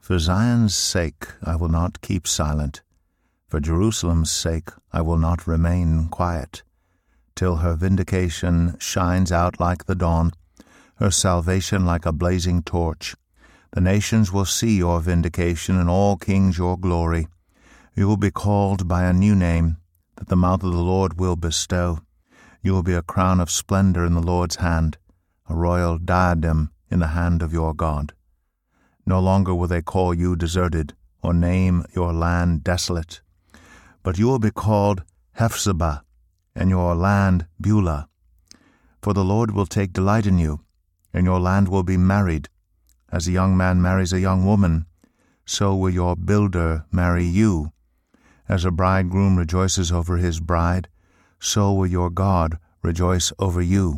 For Zion's sake I will not keep silent. For Jerusalem's sake I will not remain quiet, till her vindication shines out like the dawn, her salvation like a blazing torch. The nations will see your vindication, and all kings your glory. You will be called by a new name that the mouth of the Lord will bestow. You will be a crown of splendor in the Lord's hand, a royal diadem in the hand of your God. No longer will they call you deserted, or name your land desolate, but you will be called Hephzibah, and your land Beulah. For the Lord will take delight in you, and your land will be married. As a young man marries a young woman, so will your builder marry you. As a bridegroom rejoices over his bride, so will your God rejoice over you.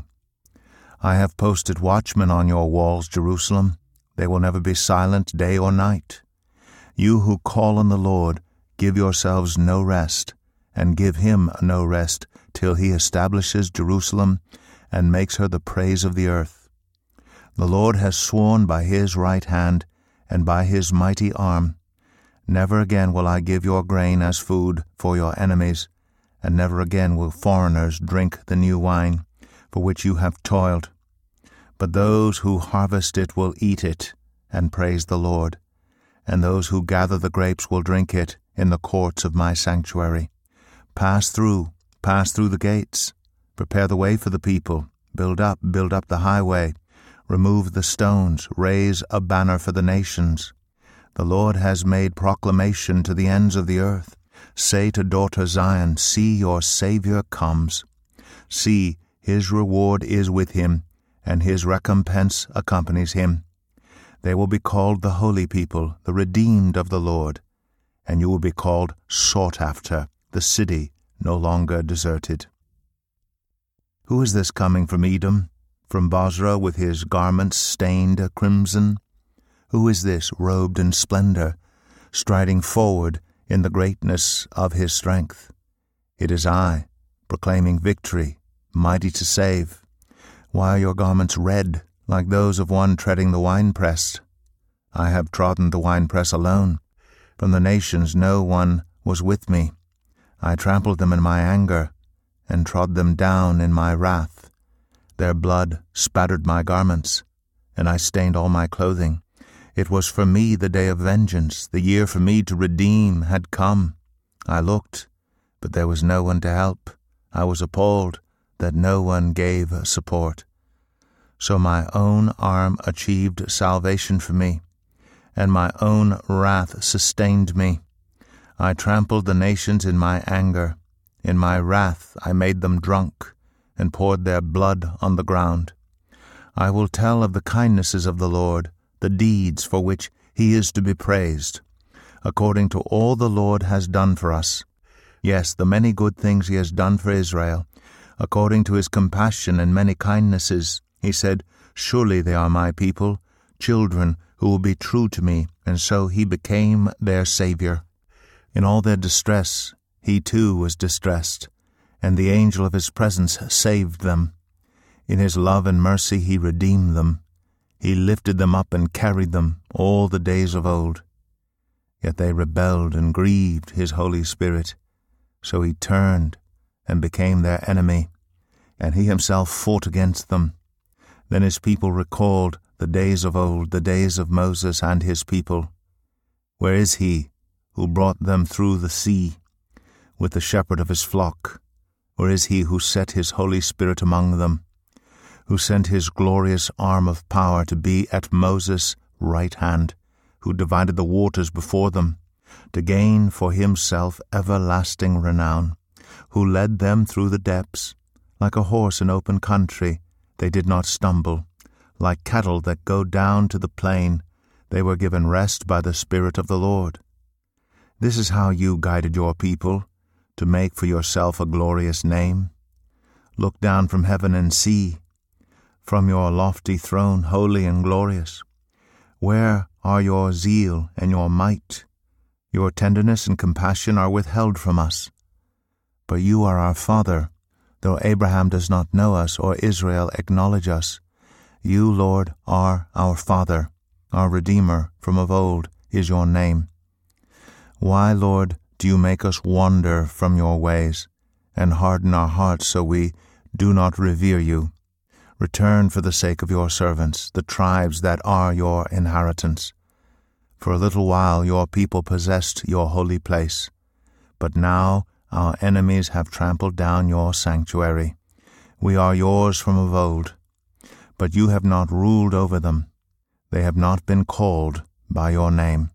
I have posted watchmen on your walls, Jerusalem. They will never be silent day or night. You who call on the Lord, give yourselves no rest, and give him no rest till he establishes Jerusalem and makes her the praise of the earth. The Lord has sworn by his right hand and by his mighty arm, never again will I give your grain as food for your enemies, and never again will foreigners drink the new wine, for which you have toiled. But those who harvest it will eat it and praise the Lord, and those who gather the grapes will drink it in the courts of my sanctuary. Pass through the gates. Prepare the way for the people. Build up the highway. Remove the stones. Raise a banner for the nations. The Lord has made proclamation to the ends of the earth. Say to daughter Zion, see, your Savior comes. See, his reward is with him, and his recompense accompanies him. They will be called the holy people, the redeemed of the Lord, and you will be called sought after, the city no longer deserted. Who is this coming from Edom, from Bozrah with his garments stained crimson? Who is this robed in splendor, striding forward in the greatness of his strength? It is I, proclaiming victory, mighty to save. Why are your garments red, like those of one treading the winepress? I have trodden the winepress alone. From the nations no one was with me. I trampled them in my anger, and trod them down in my wrath. Their blood spattered my garments, and I stained all my clothing. It was for me the day of vengeance, the year for me to redeem had come. I looked, but there was no one to help. I was appalled that no one gave support. So my own arm achieved salvation for me, and my own wrath sustained me. I trampled the nations in my anger. In my wrath I made them drunk, and poured their blood on the ground. I will tell of the kindnesses of the Lord, the deeds for which he is to be praised, according to all the Lord has done for us. Yes, the many good things he has done for Israel, according to his compassion and many kindnesses. He said, surely they are my people, children who will be true to me, and so he became their Savior. In all their distress, he too was distressed, and the angel of his presence saved them. In his love and mercy he redeemed them. He lifted them up and carried them all the days of old. Yet they rebelled and grieved his Holy Spirit. So he turned and became their enemy, and he himself fought against them. Then his people recalled the days of old, the days of Moses and his people. Where is he who brought them through the sea with the shepherd of his flock? Where is he who set his Holy Spirit among them, who sent his glorious arm of power to be at Moses' right hand, who divided the waters before them, to gain for himself everlasting renown, who led them through the depths? Like a horse in open country, they did not stumble. Like cattle that go down to the plain, they were given rest by the Spirit of the Lord. This is how you guided your people, to make for yourself a glorious name. Look down from heaven and see, from your lofty throne, holy and glorious. Where are your zeal and your might? Your tenderness and compassion are withheld from us. But you are our Father, though Abraham does not know us or Israel acknowledge us. You, Lord, are our Father, our Redeemer from of old. is your name. Why, Lord, do you make us wander from your ways, and harden our hearts so we do not revere you? Return for the sake of your servants, the tribes that are your inheritance. For a little while your people possessed your holy place, but now our enemies have trampled down your sanctuary. We are yours from of old, but you have not ruled over them. They have not been called by your name.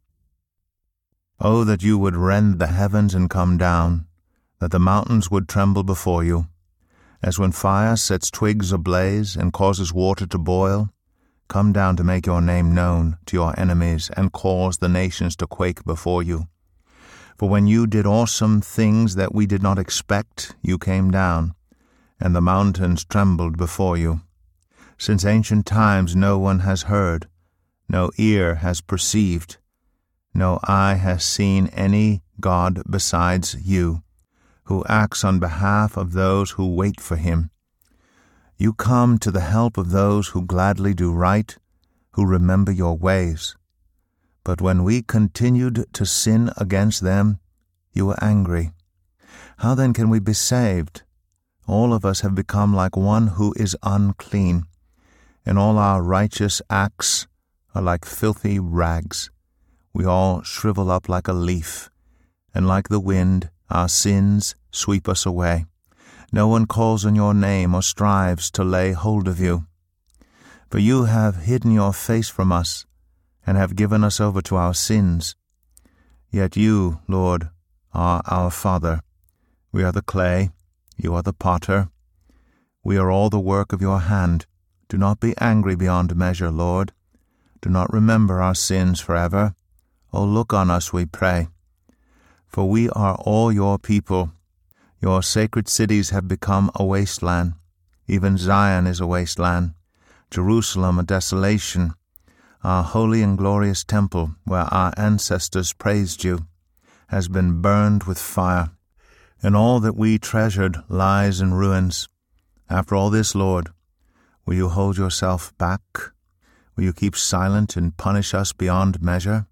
Oh, that you would rend the heavens and come down, that the mountains would tremble before you. As when fire sets twigs ablaze and causes water to boil, come down to make your name known to your enemies and cause the nations to quake before you. For when you did awesome things that we did not expect, you came down, and the mountains trembled before you. Since ancient times no one has heard, no ear has perceived, no eye has seen any God besides you, who acts on behalf of those who wait for him. You come to the help of those who gladly do right, who remember your ways. But when we continued to sin against them, you were angry. How then can we be saved? All of us have become like one who is unclean, and all our righteous acts are like filthy rags. We all shrivel up like a leaf, and like the wind, our sins sweep us away. No one calls on your name or strives to lay hold of you. For you have hidden your face from us, and have given us over to our sins. Yet you, Lord, are our Father. We are the clay, you are the potter. We are all the work of your hand. Do not be angry beyond measure, Lord. Do not remember our sins forever. O look on us, we pray. For we are all your people. Your sacred cities have become a wasteland. Even Zion is a wasteland. Jerusalem a desolation. Our holy and glorious temple, where our ancestors praised you, has been burned with fire, and all that we treasured lies in ruins. After all this, Lord, will you hold yourself back? Will you keep silent and punish us beyond measure?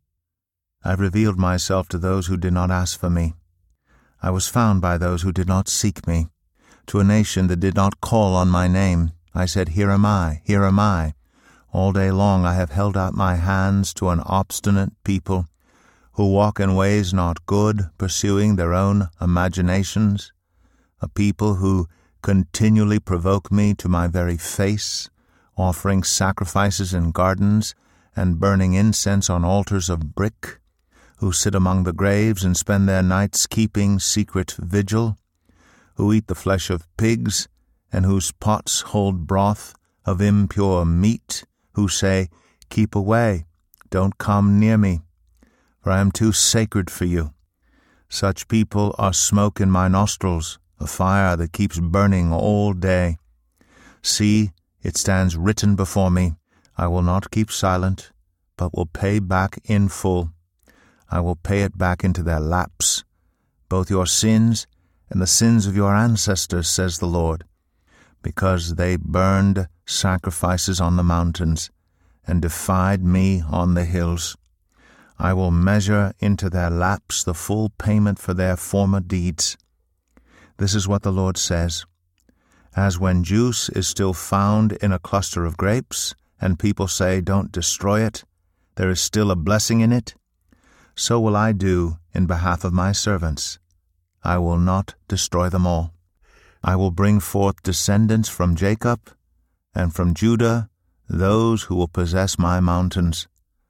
I have revealed myself to those who did not ask for me. I was found by those who did not seek me. To a nation that did not call on my name, I said, Here am I, here am I. All day long I have held out my hands to an obstinate people, who walk in ways not good, pursuing their own imaginations, a people who continually provoke me to my very face, offering sacrifices in gardens and burning incense on altars of brick, who sit among the graves and spend their nights keeping secret vigil, who eat the flesh of pigs, and whose pots hold broth of impure meat, who say, Keep away, don't come near me, for I am too sacred for you. Such people are smoke in my nostrils, a fire that keeps burning all day. See, it stands written before me, I will not keep silent, but will pay back in full. I will pay it back into their laps, both your sins and the sins of your ancestors, says the Lord, because they burned sacrifices on the mountains and defied me on the hills. I will measure into their laps the full payment for their former deeds. This is what the Lord says. As when juice is still found in a cluster of grapes, and people say, Don't destroy it, there is still a blessing in it, so will I do in behalf of my servants. I will not destroy them all. I will bring forth descendants from Jacob, and from Judah those who will possess my mountains.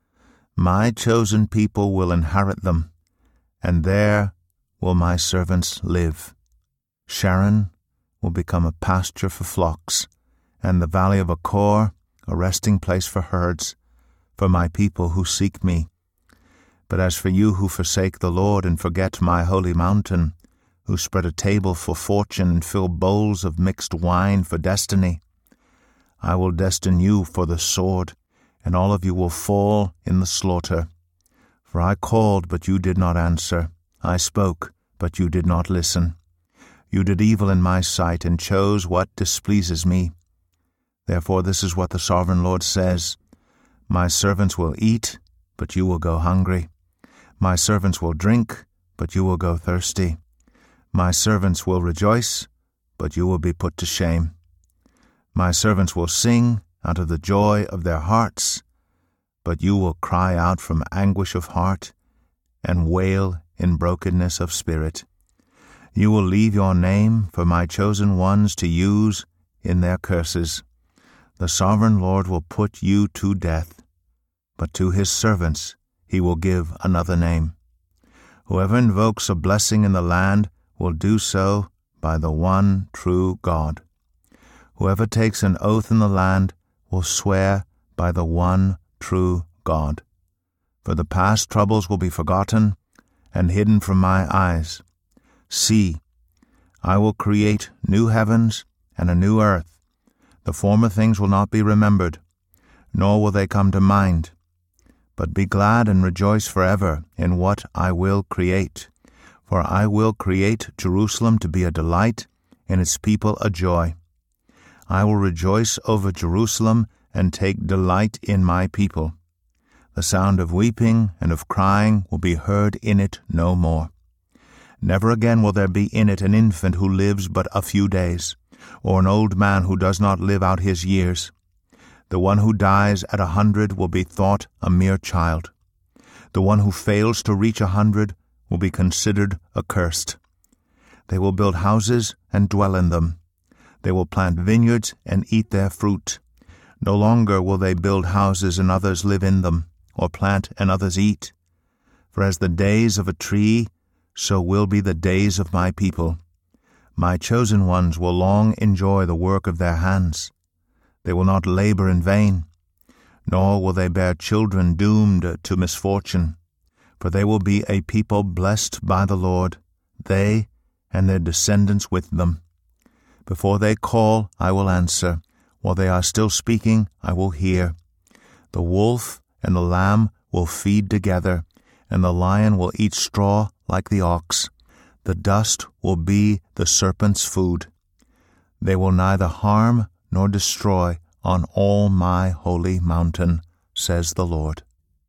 My chosen people will inherit them, and there will my servants live. Sharon will become a pasture for flocks, and the valley of Achor a resting place for herds, for my people who seek me. But as for you who forsake the Lord and forget my holy mountain, who spread a table for fortune and fill bowls of mixed wine for destiny, I will destine you for the sword, and all of you will fall in the slaughter. For I called, but you did not answer. I spoke, but you did not listen. You did evil in my sight and chose what displeases me. Therefore this is what the Sovereign Lord says, My servants will eat, but you will go hungry. My servants will drink, but you will go thirsty. My servants will rejoice, but you will be put to shame. My servants will sing out of the joy of their hearts, but you will cry out from anguish of heart and wail in brokenness of spirit. You will leave your name for my chosen ones to use in their curses. The sovereign Lord will put you to death, but to his servants he will give another name. Whoever invokes a blessing in the land will do so by the one true God. Whoever takes an oath in the land will swear by the one true God. For the past troubles will be forgotten and hidden from my eyes. See, I will create new heavens and a new earth. The former things will not be remembered, nor will they come to mind. But be glad and rejoice forever in what I will create. For I will create Jerusalem to be a delight, and its people a joy. I will rejoice over Jerusalem and take delight in my people. The sound of weeping and of crying will be heard in it no more. Never again will there be in it an infant who lives but a few days, or an old man who does not live out his years. The one who dies at 100 will be thought a mere child. The one who fails to reach 100 will be considered accursed. They will build houses and dwell in them. They will plant vineyards and eat their fruit. No longer will they build houses and others live in them, or plant and others eat. For as the days of a tree, so will be the days of my people. My chosen ones will long enjoy the work of their hands. They will not labor in vain, nor will they bear children doomed to misfortune. For they will be a people blessed by the Lord, they and their descendants with them. Before they call, I will answer. While they are still speaking, I will hear. The wolf and the lamb will feed together, and the lion will eat straw like the ox. The dust will be the serpent's food. They will neither harm nor destroy on all my holy mountain, says the Lord.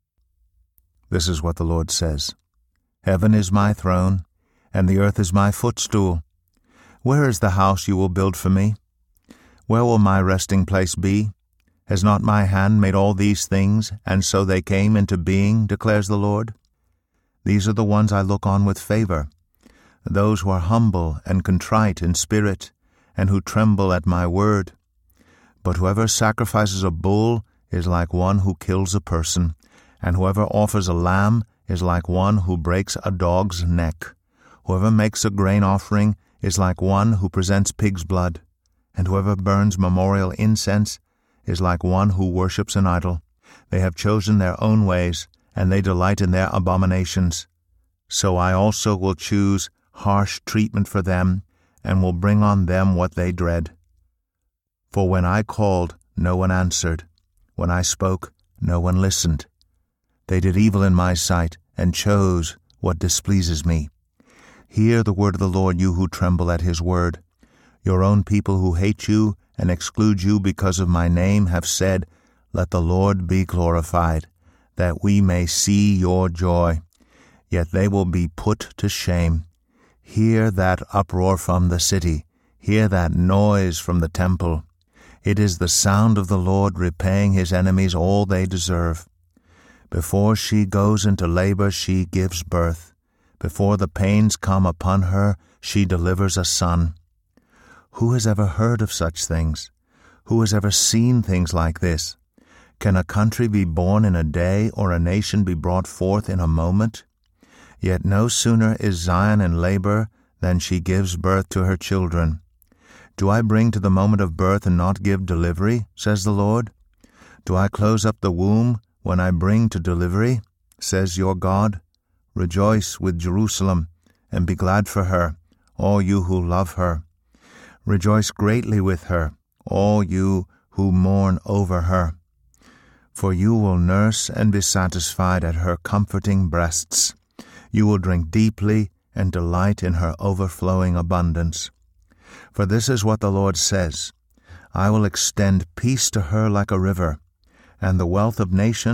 This is what the Lord says. Heaven is my throne, and the earth is my footstool. Where is the house you will build for me? Where will my resting place be? Has not my hand made all these things, and so they came into being, declares the Lord? These are the ones I look on with favor, those who are humble and contrite in spirit, and who tremble at my word. But whoever sacrifices a bull is like one who kills a person, and whoever offers a lamb is like one who breaks a dog's neck. Whoever makes a grain offering is like one who presents pig's blood, and whoever burns memorial incense is like one who worships an idol. They have chosen their own ways, and they delight in their abominations. So I also will choose harsh treatment for them, and will bring on them what they dread. For when I called, no one answered. When I spoke, no one listened. They did evil in my sight, and chose what displeases me. Hear the word of the Lord, you who tremble at his word. Your own people who hate you and exclude you because of my name have said, Let the Lord be glorified, that we may see your joy. Yet they will be put to shame. Hear that uproar from the city. Hear that noise from the temple. It is the sound of the Lord repaying his enemies all they deserve. Before she goes into labor, she gives birth. Before the pains come upon her, she delivers a son. Who has ever heard of such things? Who has ever seen things like this? Can a country be born in a day, or a nation be brought forth in a moment? Yet no sooner is Zion in labor than she gives birth to her children. Do I bring to the moment of birth and not give delivery, says the Lord? Do I close up the womb when I bring to delivery, says your God? Rejoice with Jerusalem, and be glad for her, all you who love her. Rejoice greatly with her, all you who mourn over her. For you will nurse and be satisfied at her comforting breasts. You will drink deeply and delight in her overflowing abundance. For this is what the Lord says, I will extend peace to her like a river, and the wealth of nations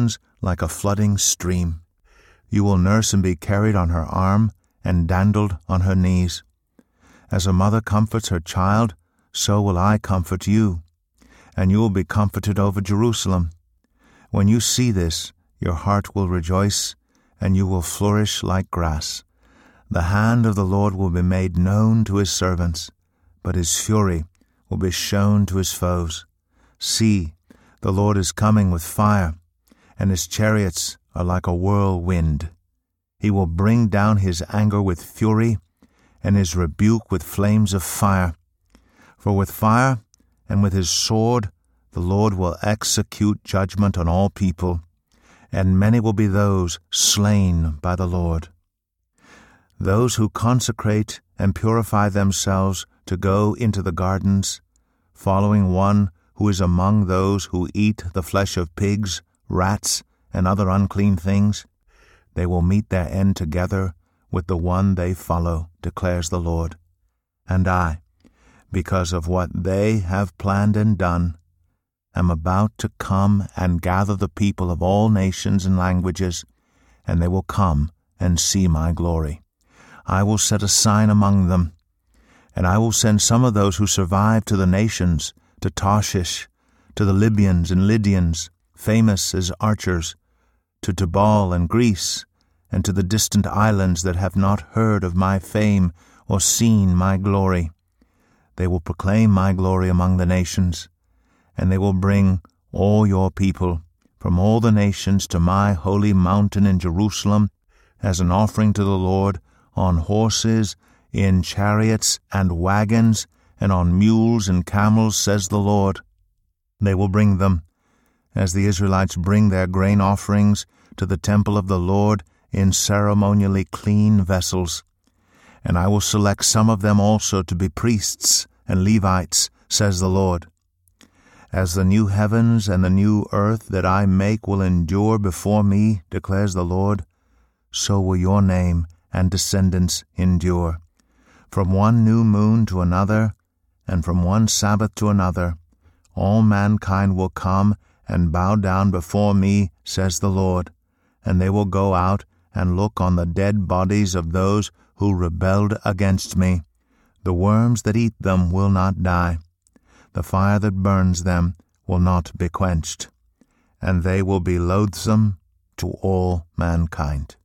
like a flooding stream. You will nurse and be carried on her arm and dandled on her knees. As a mother comforts her child, so will I comfort you, and you will be comforted over Jerusalem. When you see this, your heart will rejoice, and you will flourish like grass. The hand of the Lord will be made known to his servants, but his fury will be shown to his foes. See, the Lord is coming with fire, and his chariots are like a whirlwind. He will bring down his anger with fury, and his rebuke with flames of fire. For with fire and with his sword the Lord will execute judgment on all people, and many will be those slain by the Lord. Those who consecrate and purify themselves to go into the gardens, following one who is among those who eat the flesh of pigs, rats, and other unclean things, they will meet their end together with the one they follow, declares the Lord. And I, because of what they have planned and done, am about to come and gather the people of all nations and languages, and they will come and see my glory. I will set a sign among them, and I will send some of those who survive to the nations, to Tarshish, to the Libyans and Lydians, famous as archers, to Tubal and Greece, and to the distant islands that have not heard of my fame or seen my glory. They will proclaim my glory among the nations, and they will bring all your people from all the nations to my holy mountain in Jerusalem as an offering to the Lord, on horses, in chariots and wagons, and on mules and camels, says the Lord. They will bring them, as the Israelites bring their grain offerings to the temple of the Lord in ceremonially clean vessels. And I will select some of them also to be priests and Levites, says the Lord. As the new heavens and the new earth that I make will endure before me, declares the Lord, so will your name and descendants endure. From one new moon to another, and from one Sabbath to another, all mankind will come and bow down before me, says the Lord, and they will go out and look on the dead bodies of those who rebelled against me. The worms that eat them will not die. The fire that burns them will not be quenched, and they will be loathsome to all mankind.